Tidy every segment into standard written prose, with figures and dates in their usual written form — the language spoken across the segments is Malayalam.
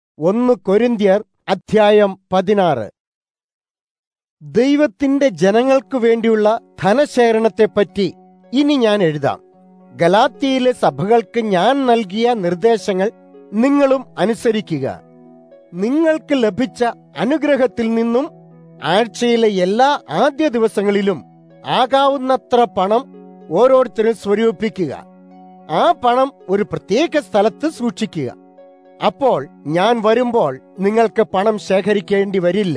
1 കൊരിന്ത്യർ അധ്യായം 16. ദൈവത്തിന്റെ ജനങ്ങൾക്ക് വേണ്ടിയുള്ള ധനശേഖരണത്തെപ്പറ്റി ഇനി ഞാൻ എഴുതാം. ഗലാത്യയിലെ സഭകൾക്ക് ഞാൻ നൽകിയ നിർദ്ദേശങ്ങൾ നിങ്ങളും അനുസരിക്കുക. നിങ്ങൾക്ക് ലഭിച്ച അനുഗ്രഹത്തിൽ നിന്നും ആഴ്ചയിലെ എല്ലാ ആദ്യ ദിവസങ്ങളിലും ആകാവുന്നത്ര പണം ഓരോരുത്തരും സ്വരൂപിക്കുക. ആ പണം ഒരു പ്രത്യേക സ്ഥലത്ത് സൂക്ഷിക്കുക. അപ്പോൾ ഞാൻ വരുമ്പോൾ നിങ്ങൾക്ക് പണം ശേഖരിക്കേണ്ടി വരില്ല.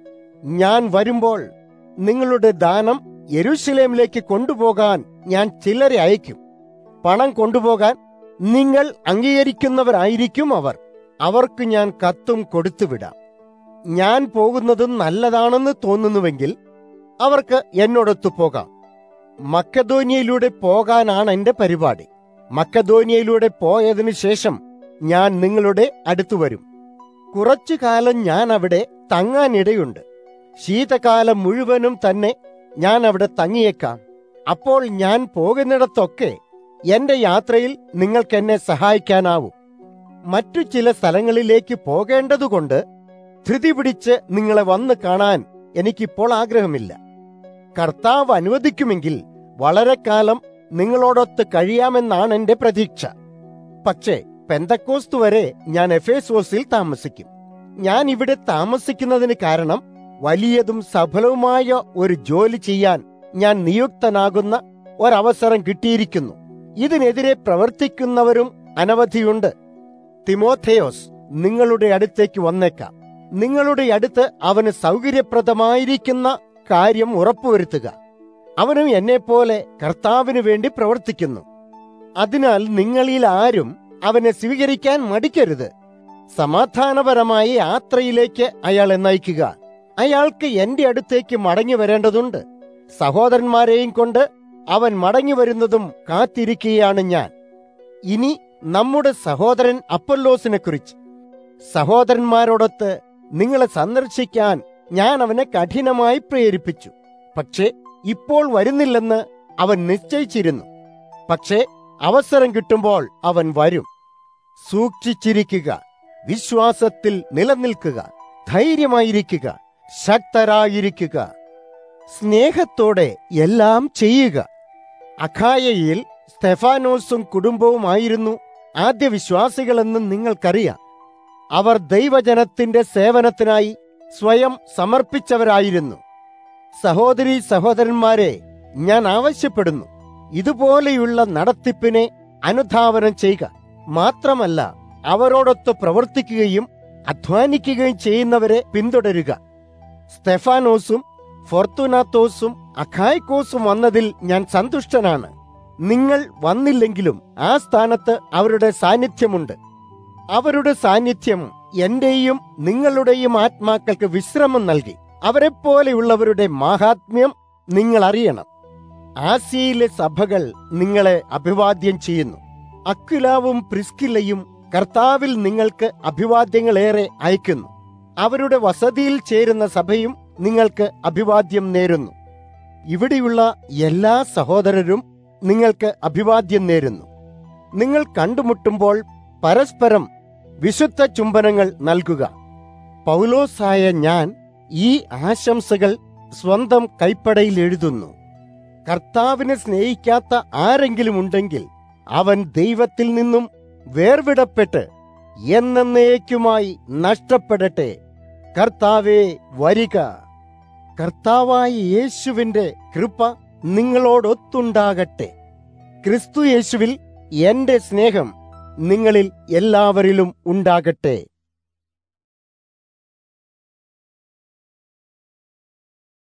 ഞാൻ വരുമ്പോൾ നിങ്ങളുടെ ദാനം യെരൂശലേമിലേക്ക് കൊണ്ടുപോകാൻ ഞാൻ ചിലരെ അയക്കും. പണം കൊണ്ടുപോകാൻ നിങ്ങൾ അംഗീകരിക്കുന്നവരായിരിക്കും അവർ. അവർക്ക് ഞാൻ കത്തും കൊടുത്തുവിടാം. ഞാൻ പോകുന്നതും നല്ലതാണെന്ന് തോന്നുന്നുവെങ്കിൽ അവർക്ക് എന്നോടൊത്തു പോകാം. മക്കെദോന്യയിലൂടെ പോകാനാണ് എന്റെ പരിപാടി. മക്കെദോന്യയിലൂടെ പോയതിനു ശേഷം ഞാൻ നിങ്ങളുടെ അടുത്തു വരും. കുറച്ചു കാലം ഞാൻ അവിടെ തങ്ങാനിടയുണ്ട്. ശീതകാലം മുഴുവനും തന്നെ ഞാൻ അവിടെ തങ്ങിയേക്കാം. അപ്പോൾ ഞാൻ പോകുന്നിടത്തൊക്കെ എന്റെ യാത്രയിൽ നിങ്ങൾക്ക് എന്നെ സഹായിക്കാനാവും. മറ്റു ചില സ്ഥലങ്ങളിലേക്ക് പോകേണ്ടതുകൊണ്ട് ധൃതി പിടിച്ച് നിങ്ങളെ വന്ന് കാണാൻ എനിക്കിപ്പോൾ ആഗ്രഹമില്ല. കർത്താവ് അനുവദിക്കുമെങ്കിൽ വളരെ കാലം നിങ്ങളോടൊത്ത് കഴിയാമെന്നാണ് എന്റെ പ്രതീക്ഷ. പക്ഷേ പെന്തക്കോസ്ത് വരെ ഞാൻ എഫേസോസിൽ താമസിക്കും. ഞാൻ ഇവിടെ താമസിക്കുന്നതിന് കാരണം വലിയതും സഫലവുമായ ഒരു ജോലി ചെയ്യാൻ ഞാൻ നിയുക്തനാകുന്ന ഒരവസരം കിട്ടിയിരിക്കുന്നു. ഇതിനെതിരെ പ്രവർത്തിക്കുന്നവരും അനവധിയുണ്ട്. തിമോഥെയോസ് നിങ്ങളുടെ അടുത്തേക്ക് വന്നേക്കാം. നിങ്ങളുടെ അടുത്ത് അവന് സൗകര്യപ്രദമായിരിക്കുന്ന കാര്യം ഉറപ്പുവരുത്തുക. അവനും എന്നെപ്പോലെ കർത്താവിന് വേണ്ടി പ്രവർത്തിക്കുന്നു. അതിനാൽ നിങ്ങളിൽ ആരും അവനെ സ്വീകരിക്കാൻ മടിക്കരുത്. സമാധാനപരമായ യാത്രയിലേക്ക് അയാളെ നയിക്കുക. അയാൾക്ക് എന്റെ അടുത്തേക്ക് മടങ്ങി വരേണ്ടതുണ്ട്. സഹോദരന്മാരെയും കൊണ്ട് അവൻ മടങ്ങി വരുന്നതും കാത്തിരിക്കുകയാണ് ഞാൻ. ഇനി നമ്മുടെ സഹോദരൻ അപ്പൊല്ലോസിനെ കുറിച്ച്. സഹോദരന്മാരോടൊത്ത് നിങ്ങളെ സന്ദർശിക്കാൻ ഞാൻ അവനെ കഠിനമായി പ്രേരിപ്പിച്ചു. പക്ഷേ ഇപ്പോൾ വരുന്നില്ലെന്ന് അവൻ നിശ്ചയിച്ചിരുന്നു. പക്ഷേ അവസരം കിട്ടുമ്പോൾ അവൻ വരും. സൂക്ഷിച്ചിരിക്കുക, വിശ്വാസത്തിൽ നിലനിൽക്കുക, ധൈര്യമായിരിക്കുക, ശക്തരായിരിക്കുക, സ്നേഹത്തോടെ എല്ലാം ചെയ്യുക. അഖായയിൽ സ്തെഫാനോസും കുടുംബവുമായിരുന്നു ആദ്യ വിശ്വാസികളെന്ന് നിങ്ങൾക്കറിയാം. അവർ ദൈവജനത്തിന്റെ സേവനത്തിനായി സ്വയം സമർപ്പിച്ചവരായിരുന്നു. സഹോദരീ സഹോദരന്മാരെ, ഞാൻ ആവശ്യപ്പെടുന്നു, ഇതുപോലെയുള്ള നടത്തിപ്പിനെ അനുധാവനം ചെയ്യുക. മാത്രമല്ല, അവരോടൊത്ത് പ്രവർത്തിക്കുകയും അധ്വാനിക്കുകയും ചെയ്യുന്നവരെ പിന്തുടരുക. സ്തെഫാനോസും ഫൊർത്തുനാത്തോസും അഖായ്ക്കോസും വന്നതിൽ ഞാൻ സന്തുഷ്ടനാണ്. നിങ്ങൾ വന്നില്ലെങ്കിലും ആ സ്ഥാനത്ത് അവരുടെ സാന്നിധ്യമുണ്ട്. അവരുടെ സാന്നിധ്യം എന്റെയും നിങ്ങളുടെയും ആത്മാക്കൾക്ക് വിശ്രമം നൽകി. അവരെപ്പോലെയുള്ളവരുടെ മാഹാത്മ്യം നിങ്ങൾ അറിയണം. ആസിയയിലെ സഭകൾ നിങ്ങളെ അഭിവാദ്യം ചെയ്യുന്നു. അക്വിലാവും പ്രിസ്കില്ലയും കർത്താവിൽ നിങ്ങൾക്ക് അഭിവാദ്യങ്ങളേറെ അയക്കുന്നു. അവരുടെ വസതിയിൽ ചേരുന്ന സഭയും നിങ്ങൾക്ക് അഭിവാദ്യം നേരുന്നു. ഇവിടെയുള്ള എല്ലാ സഹോദരരും നിങ്ങൾക്ക് അഭിവാദ്യം നേരുന്നു. നിങ്ങൾ കണ്ടുമുട്ടുമ്പോൾ പരസ്പരം വിശുദ്ധ ചുംബനങ്ങൾ നൽകുക. പൗലോസായ ഞാൻ ഈ ആശംസകൾ സ്വന്തം കൈപ്പടയിൽ എഴുതുന്നു. കർത്താവിനെ സ്നേഹിക്കാത്ത ആരെങ്കിലും ഉണ്ടെങ്കിൽ അവൻ ദൈവത്തിൽ നിന്നും വേർവിടപ്പെട്ട് എന്നേക്കുമായി നഷ്ടപ്പെടട്ടെ. കർത്താവേ വരിക. കർത്താവായ യേശുവിന്റെ കൃപ നിങ്ങളോടൊത്തുണ്ടാകട്ടെ. ക്രിസ്തു യേശുവിൽ എന്റെ സ്നേഹം നിങ്ങളിൽ എല്ലാവരിലും ഉണ്ടാകട്ടെ.